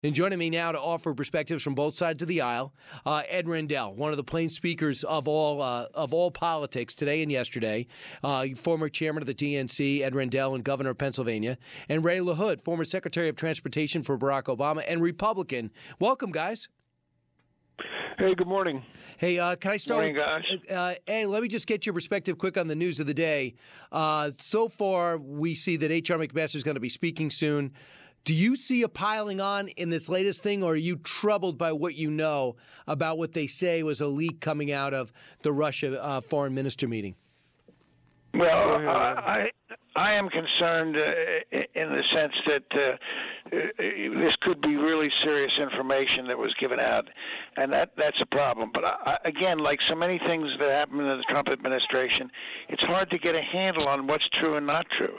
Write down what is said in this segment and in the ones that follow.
And joining me now to offer perspectives from both sides of the aisle, Ed Rendell, one of the plain speakers of all politics today and yesterday, former chairman of the DNC, Ed Rendell, and governor of Pennsylvania, and Ray LaHood, former Secretary of Transportation for Barack Obama and Republican. Welcome, guys. Hey, good morning. Hey, can I start? Good morning, guys. Hey, let me just get your perspective quick on the news of the day. So far, we see that H.R. McMaster is going to be speaking soon. Do you see a piling on in this latest thing, or are you troubled by what you know about what they say was a leak coming out of the Russia foreign minister meeting? Well, I am concerned in the sense that this could be really serious information that was given out, and that's a problem. But again, like so many things that happen in the Trump administration, it's hard to get a handle on what's true and not true.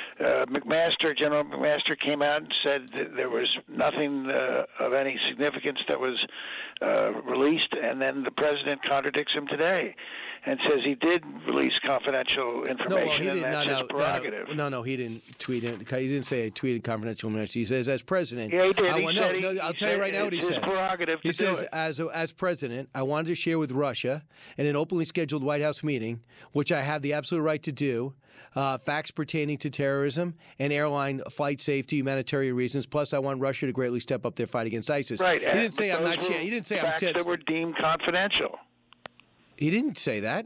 General McMaster came out and said that there was nothing of any significance that was released, and then the president contradicts him today and says he did release confidential information, and that's his prerogative. No, he didn't tweet it. He didn't say I tweeted confidential information. He says, as president. Yeah, he did. I'll tell you right now what he said. It's his prerogative to do it. As president, I wanted to share with Russia in an openly scheduled White House meeting, which I have the absolute right to do, facts pertaining to terrorism and airline flight safety, humanitarian reasons. Plus, I want Russia to greatly step up their fight against ISIS. Right. He didn't say I'm not sharing. He didn't say I'm facts that were deemed confidential. He didn't say that.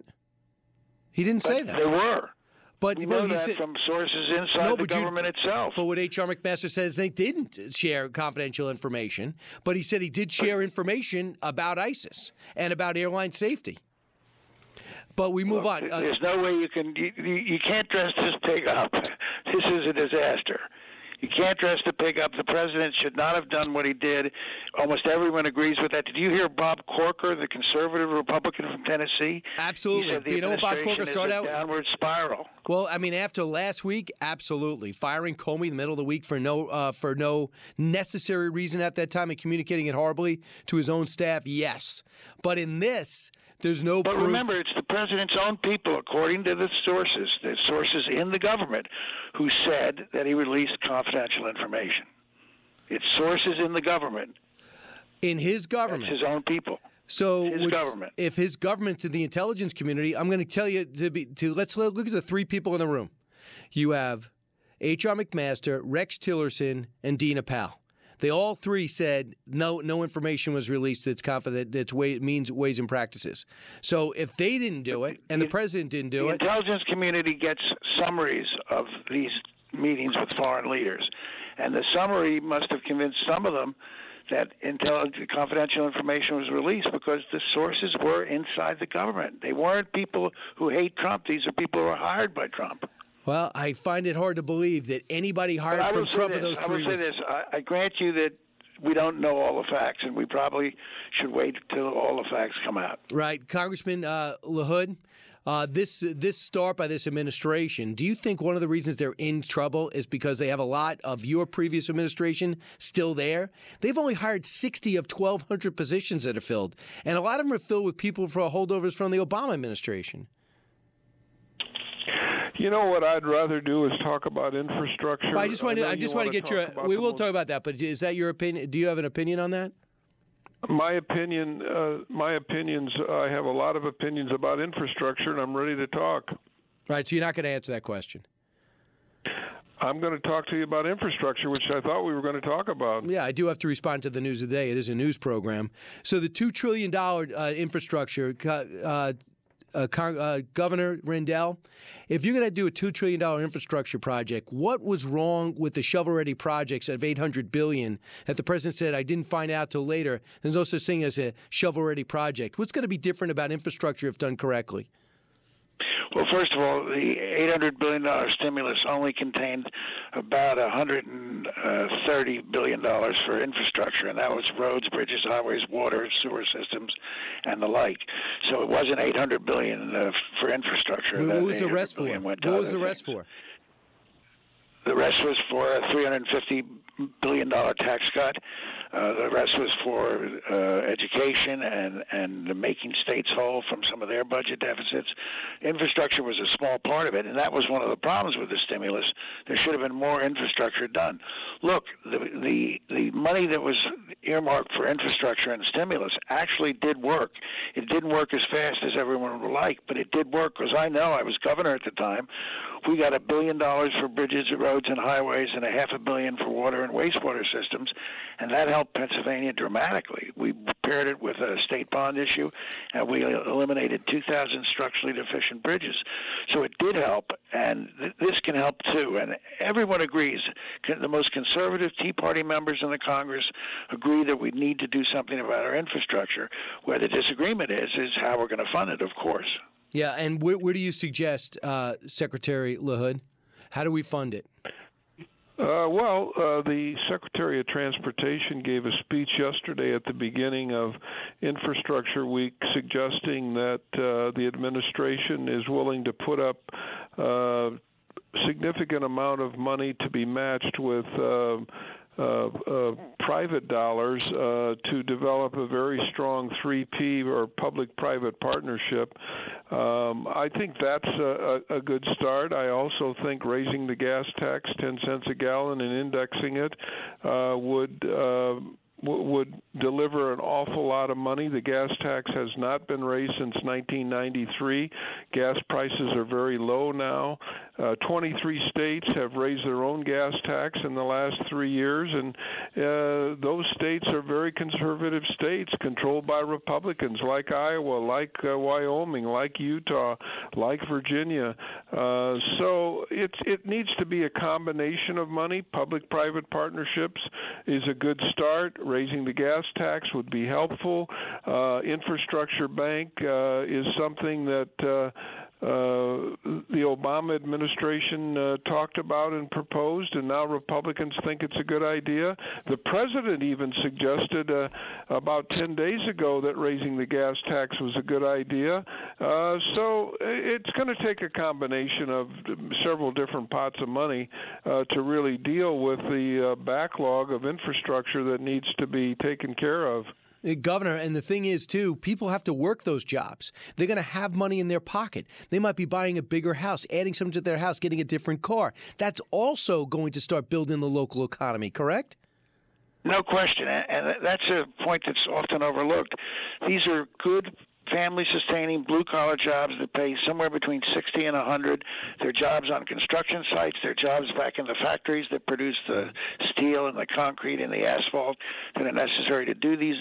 He didn't say that. They were. But we know that from sources inside the government itself. But what H.R. McMaster says, they didn't share confidential information. But he said he did share information about ISIS and about airline safety. But we move on. There's no way you can't dress this pig up. This is a disaster. You can't dress the pig up. The president should not have done what he did. Almost everyone agrees with that. Did you hear Bob Corker, the conservative Republican from Tennessee? Absolutely. He said the you know what Bob Corker started out? Downward spiral. Well, I mean, after last week, absolutely. Firing Comey in the middle of the week for no necessary reason at that time and communicating it horribly to his own staff, yes. But in this, there's no proof. But remember, it's the president's own people, according to the sources in the government, who said that he released confidential information. It's sources in the government. In his government. It's his own people. So government. If his government's in the intelligence community, I'm going to tell you let's look at the three people in the room. You have H.R. McMaster, Rex Tillerson, and Dina Powell. They all three said no information was released that's confident, that's means ways and practices. So if they didn't do it and the president didn't do it. The intelligence community gets summaries of these meetings with foreign leaders. And the summary must have convinced some of them that confidential information was released because the sources were inside the government. They weren't people who hate Trump. These are people who are hired by Trump. Well, I find it hard to believe that anybody hired from Trump of those three. I will say this. I grant you that we don't know all the facts, and we probably should wait until all the facts come out. Right. Congressman LaHood, this start by this administration, do you think one of the reasons they're in trouble is because they have a lot of your previous administration still there? They've only hired 60 of 1,200 positions that are filled, and a lot of them are filled with people for holdovers from the Obama administration. You know what I'd rather do is talk about infrastructure. Well, I just want to get your. We will talk about that, but is that your opinion? Do you have an opinion on that? My opinions. I have a lot of opinions about infrastructure, and I'm ready to talk. Right. So you're not going to answer that question. I'm going to talk to you about infrastructure, which I thought we were going to talk about. Yeah, I do have to respond to the news of the day. It is a news program. So the $2 trillion infrastructure. Governor Rendell, if you're going to do a $2 trillion infrastructure project, what was wrong with the shovel-ready projects of $800 billion that the president said, I didn't find out till later? There's no such thing as a shovel-ready project. What's going to be different about infrastructure if done correctly? Well, first of all, the $800 billion stimulus only contained about $130 billion for infrastructure, and that was roads, bridges, highways, water, sewer systems, and the like. So it wasn't $800 billion for infrastructure. What was the rest for? What was the rest for? The rest was for a $350 billion tax cut. The rest was for education and making states whole from some of their budget deficits. Infrastructure was a small part of it, and that was one of the problems with the stimulus. There should have been more infrastructure done. Look, the money that was earmarked for infrastructure and stimulus actually did work. It didn't work as fast as everyone would like, but it did work because I know I was governor at the time. We got $1 billion for bridges, roads, and highways, and $500 million for water and wastewater systems, and that helped Pennsylvania dramatically. We paired it with a state bond issue, and we eliminated 2,000 structurally deficient bridges. So it did help, and this can help too. And everyone agrees. The most conservative Tea Party members in the Congress agree that we need to do something about our infrastructure. Where the disagreement is how we're going to fund it, of course. Yeah, and where do you suggest, Secretary LaHood? How do we fund it? The Secretary of Transportation gave a speech yesterday at the beginning of Infrastructure Week suggesting that the administration is willing to put up a significant amount of money to be matched with private dollars to develop a very strong 3P or public-private partnership. I think that's a good start. I also think raising the gas tax 10 cents a gallon and indexing it would deliver an awful lot of money. The gas tax has not been raised since 1993. Gas prices are very low now. 23 states have raised their own gas tax in the last 3 years, and those states are very conservative states controlled by Republicans, like Iowa, like Wyoming, like Utah, like Virginia. So it needs to be a combination of money. Public-private partnerships is a good start. Raising the gas tax would be helpful. Infrastructure bank is something that the Obama administration talked about and proposed, and now Republicans think it's a good idea. The president even suggested about 10 days ago that raising the gas tax was a good idea. So it's going to take a combination of several different pots of money to really deal with the backlog of infrastructure that needs to be taken care of. Governor, and the thing is, too, people have to work those jobs. They're going to have money in their pocket. They might be buying a bigger house, adding something to their house, getting a different car. That's also going to start building the local economy, correct? No question, and that's a point that's often overlooked. These are good family-sustaining blue-collar jobs that pay somewhere between $60 and $100. They're jobs on construction sites. They're jobs back in the factories that produce the steel and the concrete and the asphalt that are necessary to do these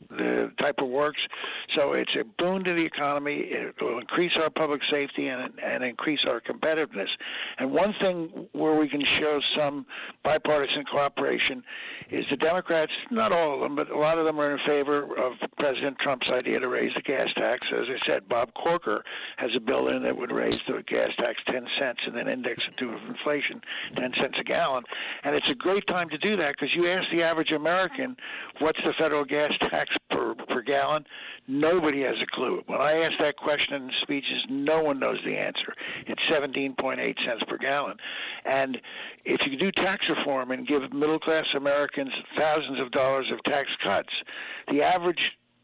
type of works. So it's a boon to the economy. It will increase our public safety and increase our competitiveness. And one thing where we can show some bipartisan cooperation is the Democrats, not all of them, but a lot of them are in favor of President Trump's idea to raise the gas tax. As I said, Bob Corker has a bill in that would raise the gas tax 10 cents and then index it to inflation, 10 cents a gallon. And it's a great time to do that because you ask the average American, what's the federal gas tax per gallon? Nobody has a clue. When I ask that question in speeches, no one knows the answer. It's 17.8 cents per gallon. And if you do tax reform and give middle-class Americans thousands of dollars of tax cuts, the average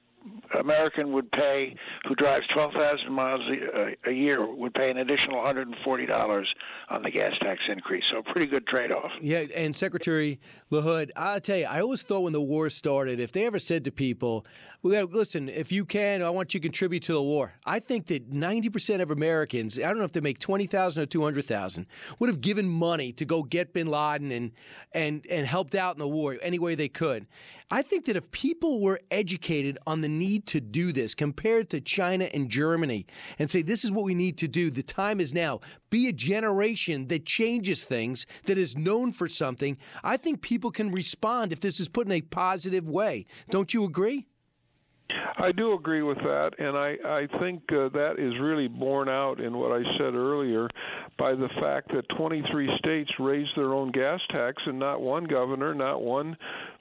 American would pay, who drives 12,000 miles a year, would pay an additional $140 on the gas tax increase. So a pretty good trade-off. Yeah, and Secretary LaHood, I'll tell you, I always thought when the war started, if they ever said to people, listen, if you can, I want you to contribute to the war. I think that 90% of Americans, I don't know if they make $20,000 or $200,000, would have given money to go get bin Laden and helped out in the war any way they could. I think that if people were educated on the need to do this compared to China and Germany and say this is what we need to do, the time is now, be a generation that changes things, that is known for something, I think people can respond if this is put in a positive way. Don't you agree? I do agree with that, and I think that is really borne out in what I said earlier by the fact that 23 states raised their own gas tax, and not one governor, not one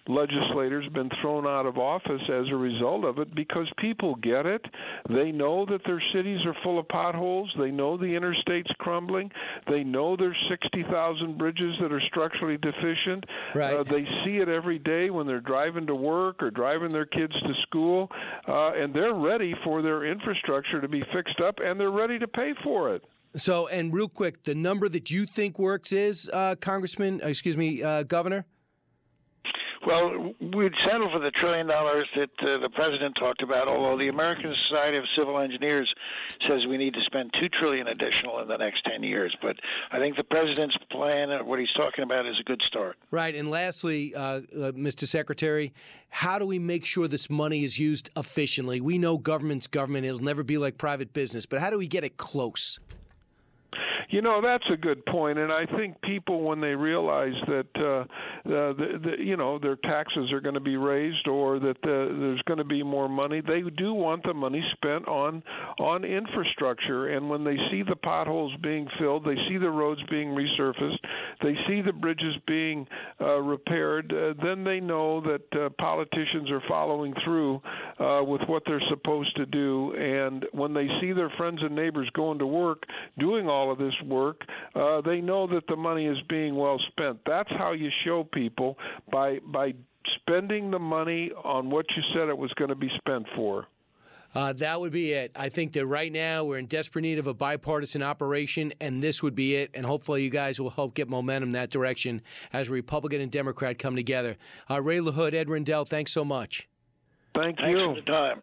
legislators been thrown out of office as a result of it, because people get it. They know that their cities are full of potholes. They know the interstate's crumbling. They know there's 60,000 bridges that are structurally deficient. Right. They see it every day when they're driving to work or driving their kids to school, and they're ready for their infrastructure to be fixed up, and they're ready to pay for it. So, and real quick, the number that you think works is, Governor? Well, we'd settle for the $1 trillion that the president talked about, although the American Society of Civil Engineers says we need to spend $2 trillion additional in the next 10 years. But I think the president's plan, what he's talking about, is a good start. Right. And lastly, Mr. Secretary, how do we make sure this money is used efficiently? We know government's government. It'll never be like private business. But how do we get it close? You know, that's a good point, and I think people, when they realize that their taxes are going to be raised, or that there's going to be more money, they do want the money spent on infrastructure. And when they see the potholes being filled, they see the roads being resurfaced, they see the bridges being repaired, then they know that politicians are following through with what they're supposed to do. And when they see their friends and neighbors going to work doing all of this work, they know that the money is being well spent. That's how you show people, by spending the money on what you said it was going to be spent for. That would be it. I think that right now we're in desperate need of a bipartisan operation, and this would be it. And hopefully you guys will help get momentum in that direction as Republican and Democrat come together. Ray LaHood, Ed Rendell, thanks so much. Thank you. Thanks for the time.